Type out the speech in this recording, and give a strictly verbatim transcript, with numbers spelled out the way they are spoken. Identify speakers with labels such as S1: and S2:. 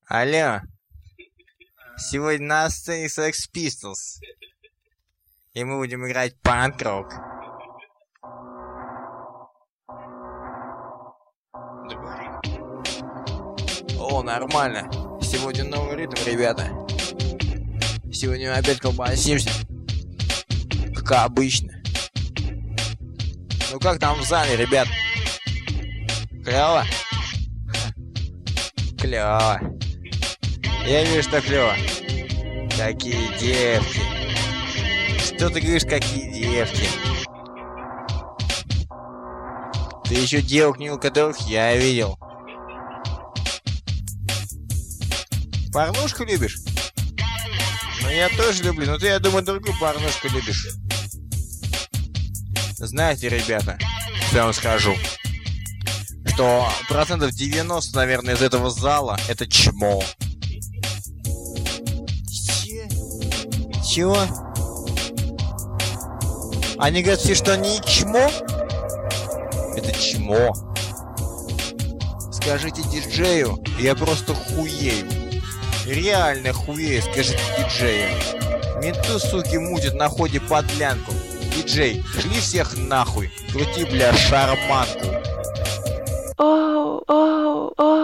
S1: Алло. Сегодня на сцене Sex Pistols. И мы будем играть панк-рок. О, нормально. Сегодня новый ритм, ребята. Сегодня мы опять колбасимся. Как обычно. Ну как там в зале, ребят? Клево? Клево. Я вижу, что клево. Какие девки. Что ты говоришь, какие девки? Ты еще девок не у которых я видел. Порнушку любишь? Ну я тоже люблю, но ты, я думаю, другую порнушку любишь. Знаете, ребята, что я вам скажу? Что процентов девяносто, наверное, из этого зала это чмо. Че? Чего? Они говорят все, что они чмо? Это чмо. Скажите диджею, я просто хуею. Реально хуею, скажите диджею. Менты, суки, мутят на ходе подлянку. Диджей, шли всех нахуй. Крути, бля, шарманку.
S2: Оу, оу, оу.